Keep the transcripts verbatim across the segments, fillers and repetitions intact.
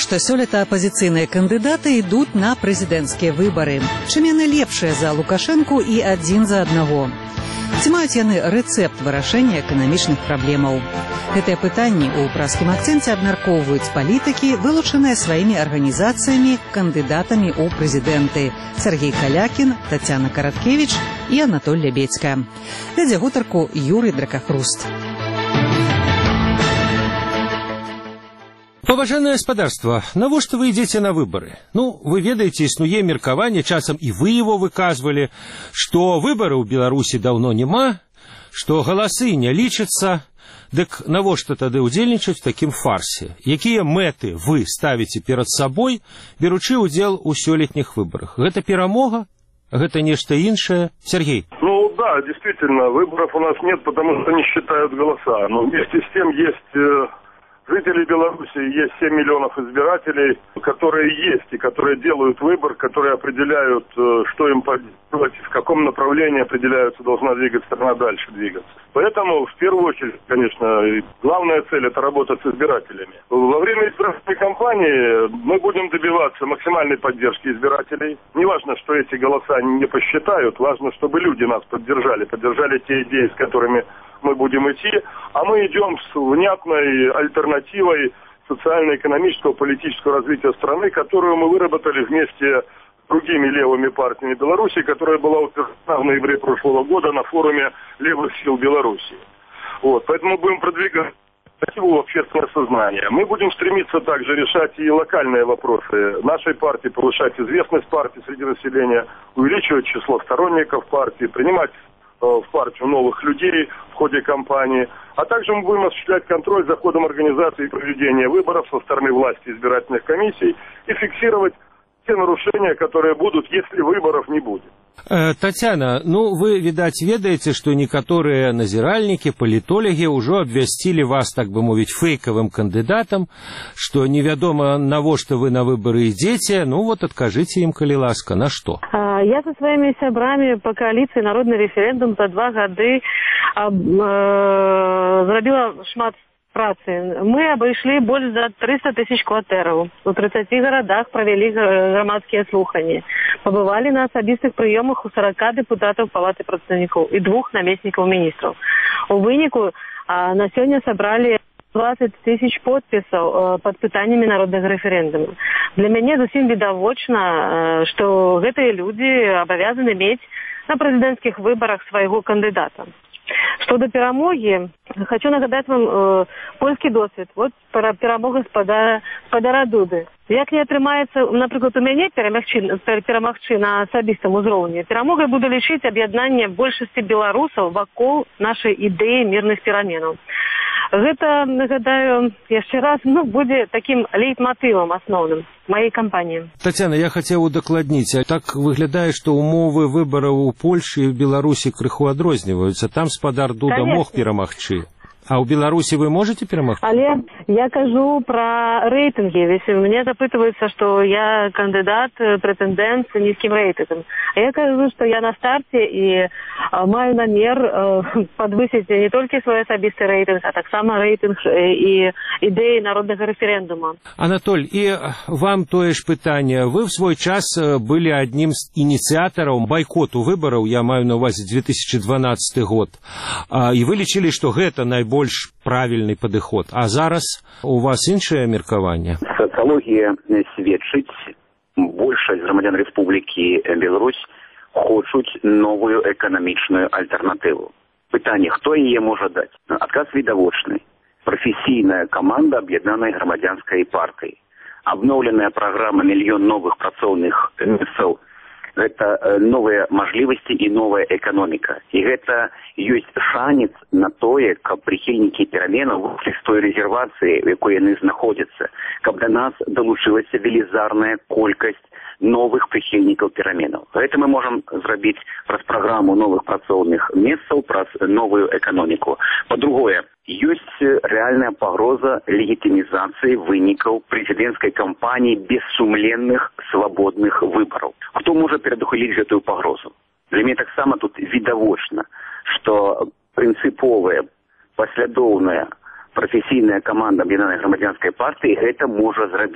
Навошта сёлета апазіцыйныя кандыдаты ідуць на прэзідэнцкія выбары? Чым яны лепшыя за Лукашэнку і адзін за аднаго? Ці маюць яны рэцэпт вырашэння эканамічных праблемаў? Гэтыя пытанні ў празкім акцэнце абмяркоўваюць палітыкі, вылучаныя сваімі арганізацыямі, кандыдатамі ў прэзідэнты. Сергей Калякін, Тацяна Караткевіч і Анатоль Лябедзька. Вядзе гутарку Юрый Дракахруст. Паважанае гаспадарства, навошта вы ідзеце на выбары? Ну, вы ведаеце, існуе меркаванне, часам і вы его выказвалі, што выбары ў Беларусі даўно няма, што галасы не лічацца. Дык навошта тады ўдзельнічаць у такім фарсе? Якія мэты вы ставіце перад сабой, беручы ўдзел у сёлетніх выбарах? Гэта перамога? Гэта нешта іншае? Сергей. Ну да, действительно, выборов у нас нет, потому что не считают голоса. Но вместе с тем есть... Жители Беларуси, есть семь миллионов избирателей, которые есть и которые делают выбор, которые определяют, что им делать, в каком направлении определяются, должна двигаться страна дальше двигаться. Поэтому, в первую очередь, конечно, главная цель – это работать с избирателями. Во время избирательной кампании мы будем добиваться максимальной поддержки избирателей. Не важно, что эти голоса не посчитают, важно, чтобы люди нас поддержали, поддержали те идеи, с которыми мы будем идти, а мы идем с внятной альтернативой социально-экономического, политического развития страны, которую мы выработали вместе с другими левыми партиями Беларуси, которая была утверждена в ноябре прошлого года на форуме левых сил Беларуси. Вот, поэтому мы будем продвигать инициативу общественного сознания. Мы будем стремиться также решать и локальные вопросы нашей партии, повышать известность партии среди населения, увеличивать число сторонников партии, принимать в партию новых людей в ходе кампании, а также мы будем осуществлять контроль за ходом организации и проведения выборов со стороны власти избирательных комиссий и фиксировать те нарушения, которые будут, если выборов не будет. Татьяна, ну вы, видать, ведаете, что некоторые назиральники, политологи уже обвестили вас, так бы мовить, фейковым кандидатом, что неведомо навошта вы на выборы идете, ну вот откажите им, коли ласка, на что? Я со своими сябрами по коалиции «Народный референдум» за два года зрабила шмат працы. Мы обошли больше за триста тысяч кватэраў. У тридцати городах провели громадские слухания. Побывали на особистых приемах у сорока депутатов Палаты представников и двух наместников министров. У вынику а, на сегодня собрали двадцать тысяч подписов под пытаниями народного референдума. Для меня зусім відавочна, что гэтыя люди обязаны иметь на президентских выборах своего кандидата. Что до перамоги, хочу нагадать вам э, польский досвід. Вот пара перамога спадара, спадара Дуды. Як не атрымаецца, напрыклад, у мяне перамагчы на асабістым узроўні, перамогай буду лічыць аб'яднанне большасці беларусаў вакол нашай ідэі мірных пераменаў. Гэта, нагадаю, яшчэ раз, ну, будзе таким лейтмотивом основным моей кампании. Татьяна, я хотел удакладніць, так выглядае, што умовы выбараў у Польшы і в Беларусі крыху адрозніваюцца. Там спадар Дуда Конечно. Мог перамагчы. А ў Беларусі вы можете перамагчы? Але я кажу про рейтинги. Ведь мне запытываются, что я кандидат, претендент с низким рейтингом. А я кажу, что я на старте и а, маю намер а, подвысить не только свой особистый рейтинг, а так само рейтинг и идеи народного референдума. Анатоль, и вам тое ж пытанне. Вы в свой час были одним из инициаторов бойкоту выборов, я маю на увазе две тысячи дванадцатый год. И вы лічылі, что гэта найбольш больш правільны падыход. А зараз у вас іншае меркаванне? Сацыялогія сведчыць, большасць грамадзян Рэспублікі Беларусь хочуць новую эканамічную альтэрнатыву. Пытанне, хто яе можа даць? Адказ відавочны. Прафесійная каманда аб'яднанай грамадзянскай партыі. Абноўленая праграма «Мільён новых працоўных месцаў» гэта новыя мажлівасці і новая эканоміка. І гэта ёсць шанец на тое, каб прыхільнікі пераменаў выйшлі з той рэзервацыі, у якой яны знаходзяцца, каб да нас далучылася велізарная колькасць новых прыхільнікаў пераменаў. Гэта мы можам зрабіць праз праграму новых працоўных месцаў, праз новую эканоміку. Па-другое, ёсць рэальная пагроза легітымізацыі вынікаў прэзідэнцкай кампаніі без сумленных свабодных выбараў. Хто можа перадухіліць гэтую пагрозу? Для мяне таксама тут відавочна, што прынцыповая, паслядоўная прафесійная каманда аб'яднанай грамадзянскай партыі гэта можа зрабіць.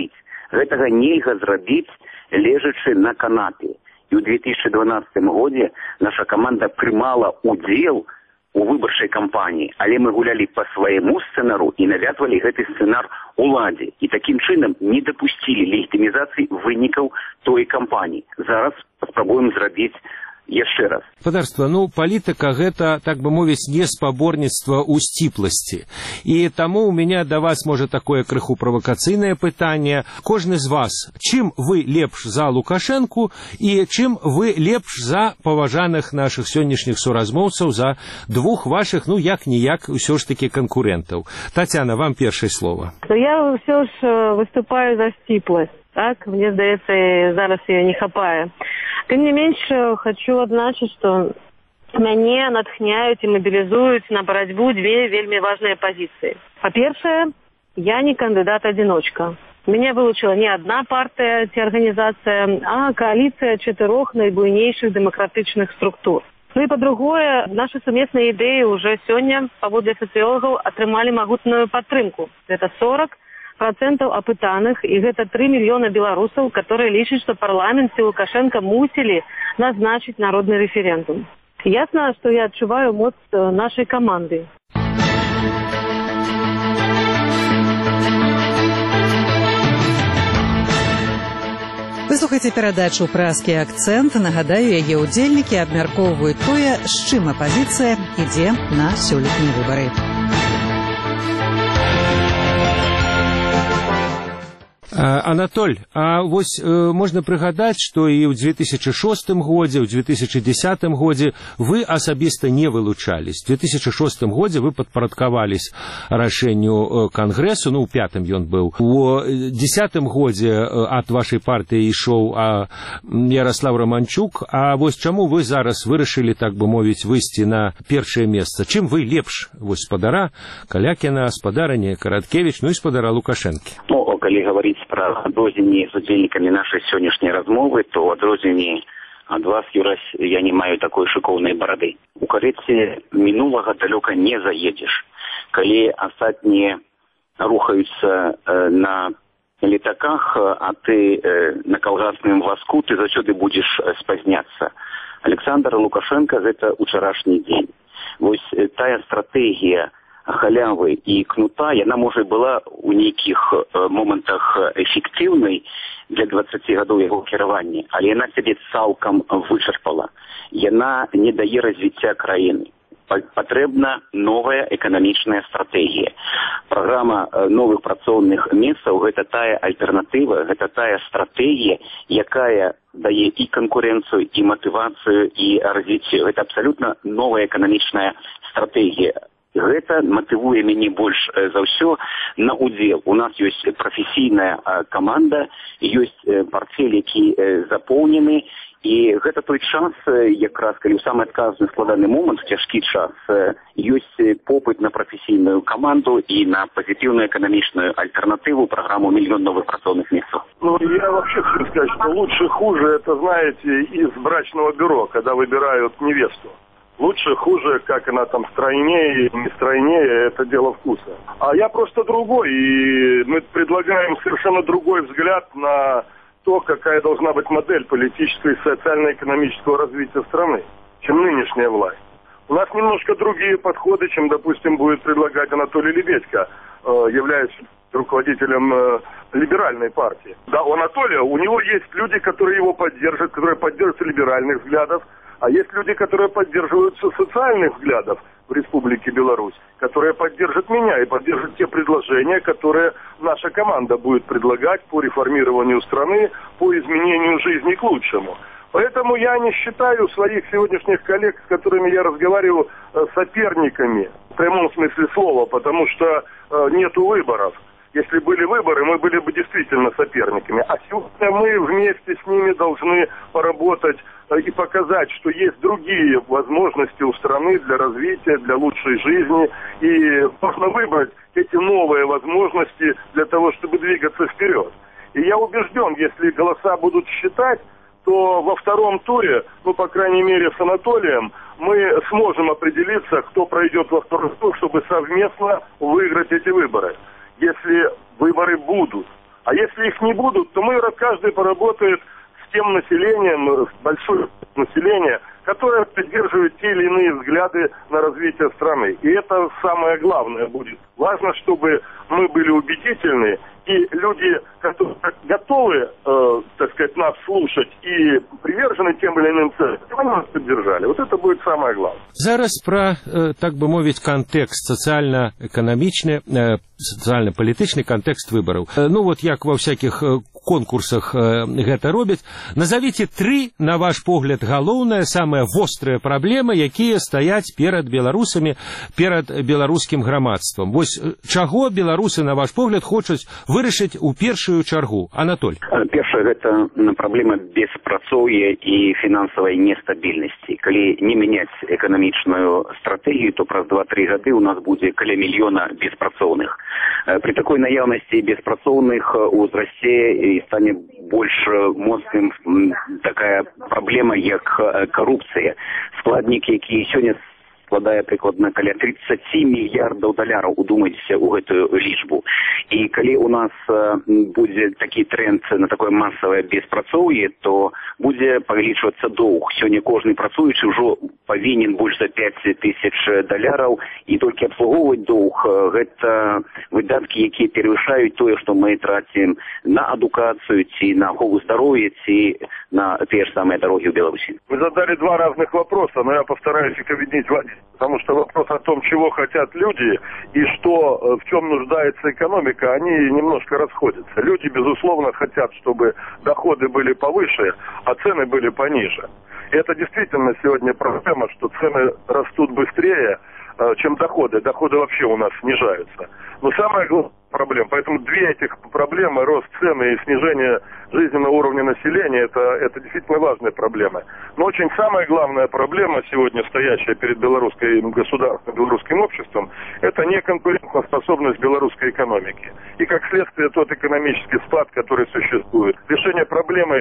Гэтага нельга зрабіць, лежачы на канапе. І ў две тысячи дванадцатым годзе наша каманда прымала удзел у выбарчай кампаніі, але мы гулялі па свайму сцэнару і навязвалі гэты сцэнар уладзе. І такім чынам не дапусцілі легітымізацыі вынікаў той кампаніі. Зараз паспрабуем зрабіць яшчэ раз. Спадарства, ну, палітыка гэта, так бы мовіць, не спаборніцтва ў сціпласці. І таму у мяне да вас, можа, такое крыху правакацыйнае пытанне. Кожны з вас, чым вы лепш за Лукашэнку і чым вы лепш за паважаных нашых сённяшніх суразмоўцаў, за двух вашых, ну, як-ніяк, усё ж такі канкурэнтаў. Татьяна, вам першае слово. Я ўсё ж выступаю за сціпласць. Так, мне здаецца, зараз ее не хапае. Тым не менш, хочу адзначыць, што мяне натхняюць і мабілізуюць на барацьбу две вельмі важныя пазіцыі. Па-першае, я не кандыдат-адзіночка. Мяне вылучила не одна партия ці арганізацыя, а коаліцыя чатырох найбуйнейшых дэмакратычных структур. Ну і па-другое, нашы сумесныя ідэі ўжо сёння, паводле сацыёлагаў, атрымалі магутную падтрымку. Гэта сорок процентов апытаных, і гэта три мільёна беларусаў, которые лічаць, што парламент і Лукашенко мусілі назначыць народны рэферэндум. Ясна, што я адчуваю моц нашай каманды. Вы слухаеце перадачу «Празкі акцэнт». Нагадаю, яе ўдзельнікі абмяркоўваюць тое, з чым апазіцыя ідзе на сёлетнія выбары. Анатоль, а вось э, можна прыгадаць, што і ў две тысячи шостым годзе, ў две тысячи десятым годзе вы асабіста не вылучались. В две тысячи шостым годзе вы падпарадкавались рашэнню Кангрэсу, ну, у пятым ён быў. У десятым годзе ад вашай партыі ішоў а, Ярослав Романчук, а вось чаму вы зараз вырашылі, так бы мовіць, выйсці на першае месца? Чым вы лепш вось спадара Калякіна, спадарыня Караткевіч, ну і спадара Лукашэнкі? Ну, калі гаварыць пра адрозненні з удзельнікамі нашай сённяшняй размовы, то ў адрозненні ад вас, Юрась, я не маю такой шыкоўнай барады. У карэце мінулага далёка не заедзеш. Калі астатнія рухаюцца э, на летаках, а ты э, на калгасным вазку, ты заўсёды будзеш спазняцца. Александр Лукашенко — гэта учарашні дзень. Вось э, тая стратэгія халявы і кнута, яна, можа, была ў нейкіх э, момантах эфектыўнай для дваццаці гадоў яго кіравання, але яна сябе цалкам вычарпала. Яна не дае развіцця краіны. Патрэбна новая эканамічная стратэгія. Праграма э, новых працоўных месцаў — гэта тая альтэрнатыва, гэта тая стратэгія, якая дае і канкурэнцыю, і матывацыю, і развіццё. Гэта абсалютна новая эканамічная стратэгія. Гэта матывуе мяне больш за ўсё на удзел. У нас ёсць прафесійная каманда, ёсць партфель, які запоўнены, і гэта той час, якраз калі ў самы адказны складаны момант, цяжкі час, ёсць попыт на прафесійную каманду і на пазітыўную эканамічную альтэрнатыву, праграму «Миллион новых працоўных месцаў». Ну, я вообще хочу сказать, что лучше, хуже, это, знаете, из брачного бюро, когда выбирают невесту. Лучше, хуже, как она там стройнее, не стройнее, это дело вкуса. А я просто другой, и мы предлагаем совершенно другой взгляд на то, какая должна быть модель политического и социально-экономического развития страны, чем нынешняя власть. У нас немножко другие подходы, чем, допустим, будет предлагать Анатолий Лебедько, являясь руководителем либеральной партии. Да, у Анатолия, у него есть люди, которые его поддерживают, которые поддерживаются либеральных взглядов, а есть люди, которые поддерживаются социальных взглядов в Республике Беларусь, которые поддержат меня и поддержат те предложения, которые наша команда будет предлагать по реформированию страны, по изменению жизни к лучшему. Поэтому я не считаю своих сегодняшних коллег, с которыми я разговариваю, соперниками в прямом смысле слова, потому что нету выборов. Если были выборы, мы были бы действительно соперниками. А сегодня мы вместе с ними должны поработать и показать, что есть другие возможности у страны для развития, для лучшей жизни. И можно выбрать эти новые возможности для того, чтобы двигаться вперед. И я убежден, если голоса будут считать, то во втором туре, ну, по крайней мере, с Анатолием, мы сможем определиться, кто пройдет во второй тур, чтобы совместно выиграть эти выборы. Если выборы будут, А если их не будут, то мы каждый поработает с тем населением, с большой населением, которое поддерживает те или иные взгляды на развитие страны. И это самое главное будет. Важно, чтобы мы были убедительны, и люди, которые готовы, э, так сказать, нас слушать и привержены тем или иным целям, они нас поддержали. Вот это будет самое главное. Зараз про, э, так бы мовить, контекст социально-экономичный, э, социально-політичный контекст выборов. Э, ну вот як во всяких э, конкурсах э, гэта робяць. Назовите три, на ваш погляд, галоўныя, самыя вострыя праблемы, якія стаяць перад беларусамі, перад беларускім грамадствам. Вось чаго беларусы, на ваш погляд, хочуць вырашыць у першую чаргу? Анатоль. Першае, гэта праблема беспрацоўя і фінансавай нестабільнасці. Калі не мяняць эканамічную стратэгію, то праз два-тры гады у нас будзе каля мільёна беспрацоўных. При такой наяўнасці беспрацоўных узрасце і стане больш моцным такая праблема, як карупцыя. Складнік, які сёння складае прыкладна каля тридцать мільярдаў даляраў, удумайцеся ў гэтую лічбу. І калі у нас будзе такі тренд на такое масавае беспрацоўе, то будзе павялічвацца доўг. Сёння кожны працуючы ўжо павінен больш за пять тысяч даляраў, і толькі абслугоўваць доўг – гэта выдаткі, якія перавышаюць тое, што мы трацім на адукацыю, ці на ахову здароўя, ці на тыя ж самыя дарогі ў Беларусі. Вы задали два разных вопроса, но я постараюсь их объединить в один. Потому что вопрос о том, чего хотят люди и что, в чем нуждается экономика, они немножко расходятся. Люди, безусловно, хотят, чтобы доходы были повыше, а цены были пониже. И это действительно сегодня проблема, что цены растут быстрее, чем доходы. Доходы вообще у нас снижаются. Но самая главная проблема, поэтому две этих проблемы, рост цены и снижение жизненного уровня населения, это, это действительно важная проблема. Но очень самая главная проблема сегодня, стоящая перед белорусским государством, белорусским обществом, это неконкурентоспособность белорусской экономики. И как следствие тот экономический спад, который существует. Решение проблемы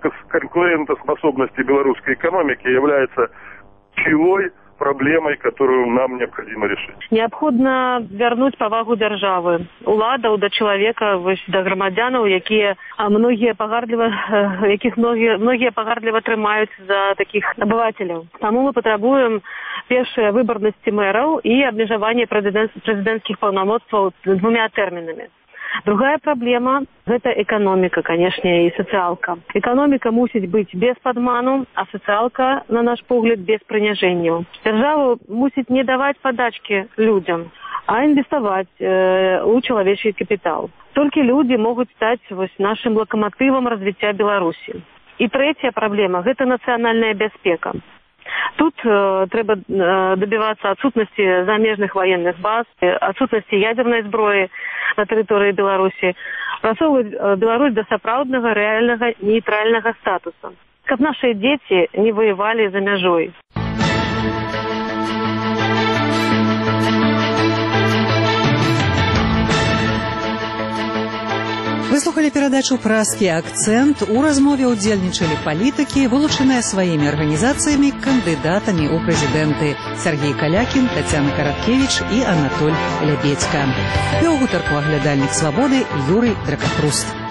конкурентоспособности белорусской экономики является ключевой проблемой, которую нам необходимо решить. Неабходна вярнуць павагу дзяржавы, уладаў да чалавека, вось да грамадзянаў, якія многія пагардліва, якіх многія многія пагардліва трымаюць за такіх абывацеляў. Таму мы патрабуем першае выбарнасці мэраў і абмежаванне прэзідэнцкіх паўнамоцтваў двумя тэрмінамі. Другая праблема – гэта эканоміка, канешне, і сацыялка. Эканоміка мусіць быць без падману, а сацыялка, на наш погляд, без прыняжэнняў. Дзяржава мусіць не даваць падачкі людзям, а інвеставаць э, у чалавечы капітал. Толькі людзі могуць стаць вось нашым лакаматывам развіцця Беларусі. І трэцяя праблема – гэта нацыянальная бяспека. Тут э, трэба э, добиваться отсутности замежных военных баз, э, отсутности ядерной зброі на тэрыторыі Беларусі, прасоўваць э, Беларусь да сапраўднага рэальнага нейтральнага статуса, каб наши дзеці не воевали за мяжой. Вы слухали перадачу «Празкі акцэнт». У размове ўдзельнічалі палітыкі, вылучаныя сваімі арганізацыямі кандыдатамі ў прэзідэнты Сергей Калякін, Тацяна Караткевіч і Анатоль Лябедзька. Вёў гутарку аглядальнік «Свабоды» Юрый Дракапруст.